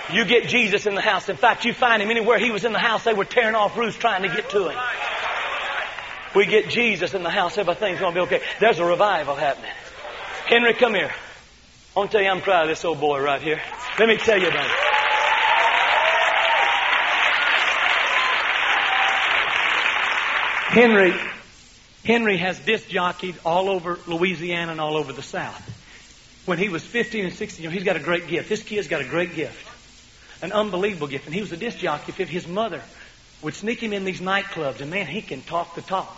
You get Jesus in the house. In fact, you find Him anywhere He was in the house, they were tearing off roofs trying to get to Him. We get Jesus in the house, everything's going to be okay. There's a revival happening. Henry, come here. I want to tell you I'm proud of this old boy right here. Let me tell you about it. Henry has disc jockeyed all over Louisiana and all over the South. When he was 15 and 16, he's got a great gift. This kid's got a great gift. An unbelievable gift. And he was a disc jockey. His mother would sneak him in these nightclubs. And man, he can talk the talk.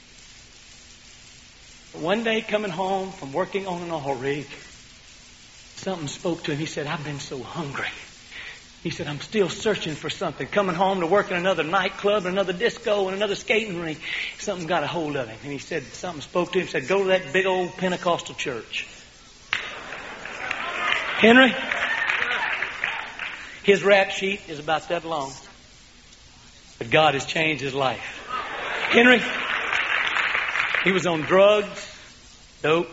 But one day coming home from working on an oil rig, something spoke to him. He said, I've been so hungry. He said, I'm still searching for something. Coming home to work in another nightclub, another disco, and another skating rink, something got a hold of him. And he said, something spoke to him. He said, go to that big old Pentecostal church. Henry, his rap sheet is about that long. But God has changed his life. Henry, he was on drugs, dope.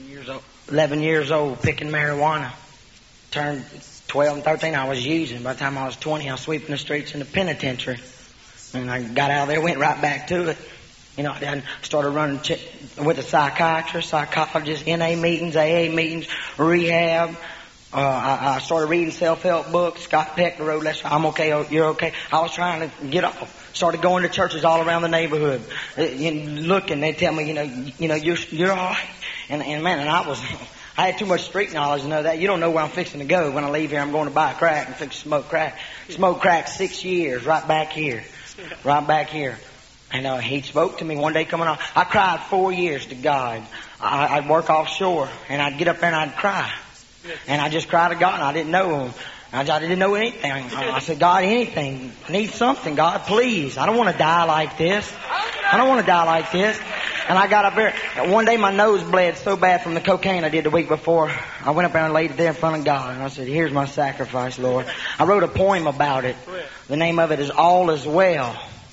11 years old, picking marijuana. Turned 12 and 13, I was using. By the time I was 20, I was sweeping the streets in the penitentiary. And I got out of there, went right back to it. You know, I started running with a psychiatrist, psychologist, NA meetings, AA meetings, rehab. I started reading self-help books. Scott Peck, the road lesson. I'm okay, you're okay. I was trying to get off. Started going to churches all around the neighborhood. Looking, they tell me, you're all right. And man, I had too much street knowledge to know that. You don't know where I'm fixing to go. When I leave here, I'm going to buy crack and fix to smoke crack. Smoked crack 6 years, right back here. Right back here. And he spoke to me one day coming on. I cried 4 years to God. I'd work offshore, and I'd get up there and I'd cry. And I just cried to God, and I didn't know Him. I didn't know anything. I said, God, anything. I need something, God, please. I don't want to die like this. I don't want to die like this. And I got up there. One day my nose bled so bad from the cocaine I did the week before. I went up there and laid it there in front of God. And I said, here's my sacrifice, Lord. I wrote a poem about it. The name of it is All Is Well.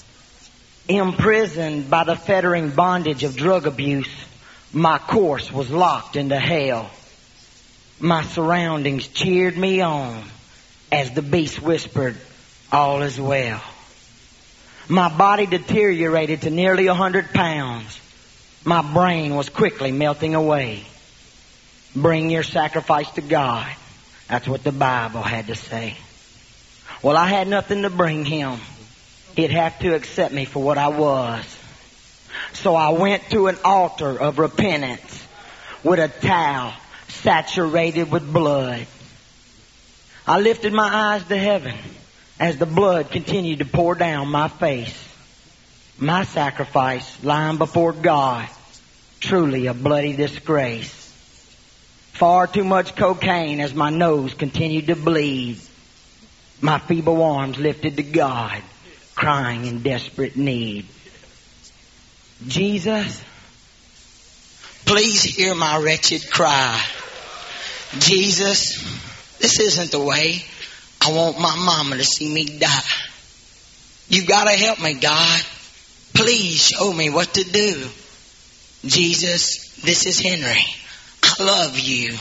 Imprisoned by the fettering bondage of drug abuse, my course was locked into hell. My surroundings cheered me on as the beast whispered, all is well. My body deteriorated to nearly 100 pounds. My brain was quickly melting away. Bring your sacrifice to God. That's what the Bible had to say. Well, I had nothing to bring Him. He'd have to accept me for what I was. So I went to an altar of repentance with a towel saturated with blood. I lifted my eyes to heaven as the blood continued to pour down my face. My sacrifice lying before God, truly a bloody disgrace. Far too much cocaine as my nose continued to bleed. My feeble arms lifted to God, crying in desperate need. Jesus, please hear my wretched cry. Jesus, this isn't the way I want my mama to see me die. You gotta help me, God. Please show me what to do. Jesus, this is Henry. I love you.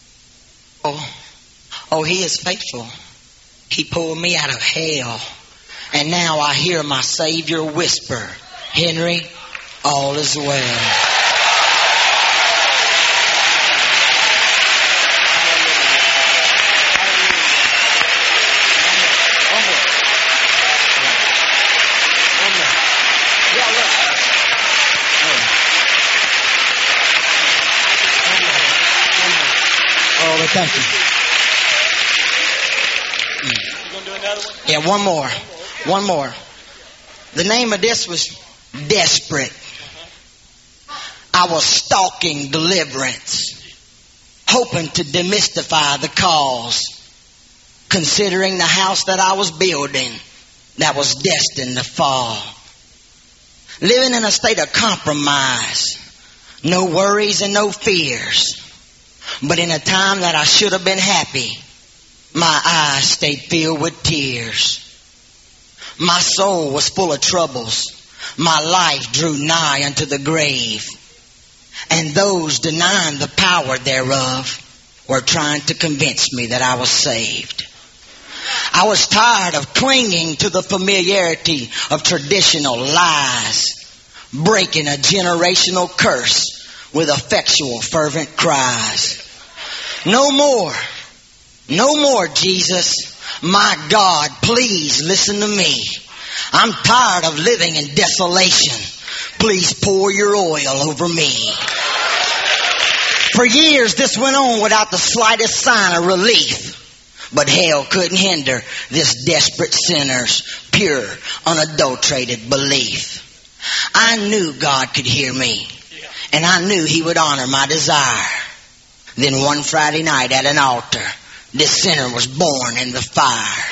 Oh, He is faithful. He pulled me out of hell. And now I hear my Savior whisper, Henry, all is well. Thank you. You gonna do another one? Yeah, one more. The name of this was Desperate. I was stalking deliverance, hoping to demystify the cause, considering the house that I was building that was destined to fall. Living in a state of compromise, no worries and no fears. But in a time that I should have been happy, my eyes stayed filled with tears. My soul was full of troubles. My life drew nigh unto the grave. And those denying the power thereof were trying to convince me that I was saved. I was tired of clinging to the familiarity of traditional lies, breaking a generational curse with effectual, fervent cries. No more, no more, Jesus. My God, please listen to me. I'm tired of living in desolation. Please pour your oil over me. For years this went on without the slightest sign of relief. But hell couldn't hinder this desperate sinner's pure, unadulterated belief. I knew God could hear me, and I knew He would honor my desire. Then one Friday night at an altar, this sinner was born in the fire.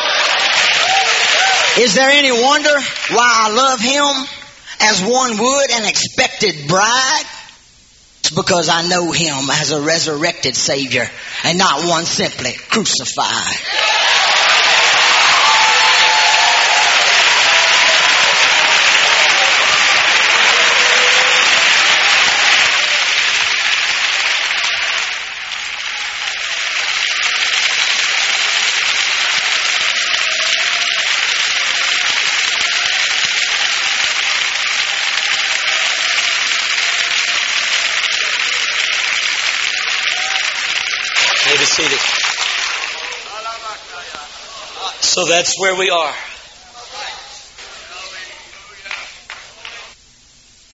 Is there any wonder why I love Him as one would an expected bride? It's because I know Him as a resurrected Savior and not one simply crucified. Seated. So that's where we are.